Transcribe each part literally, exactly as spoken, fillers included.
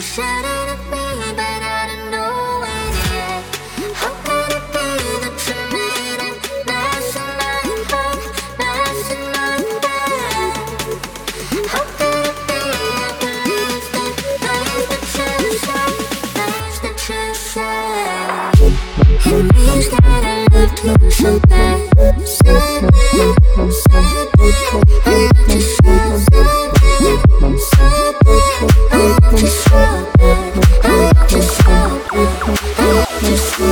shouting at me, but I don't know it yet. How could it be that you made it nice in my head, nice in my bed? How could it be I believed the lies that you said, lies that you said? It means that I loved you so bad, so bad, so bad. I loved you so bad, so bad. I loved you so bad, I loved you so bad, I loved you so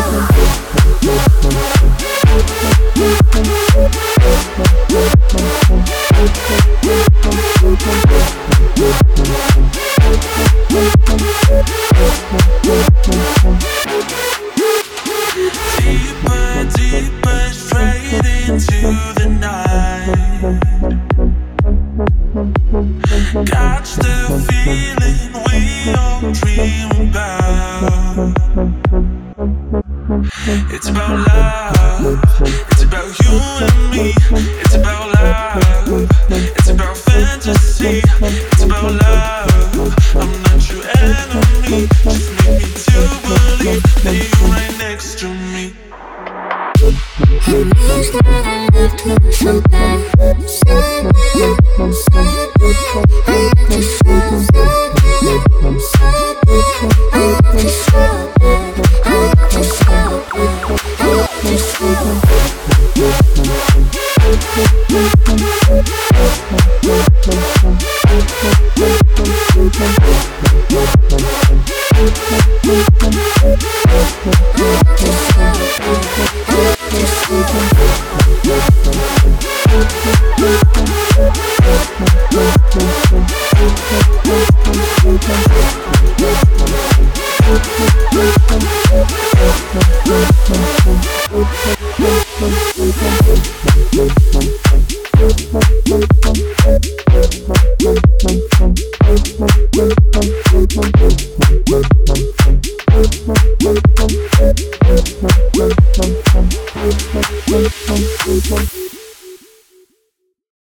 Deeper, deeper, straight into the night. Catch the feeling we all dream about. It's about love, it's about you and me. It's about love, it's about fantasy. It's about love, I'm not your enemy. Just make me to believe that you're right next to me. It means that I loved you so bad, so bad, so bad. I loved you so bad, so bad.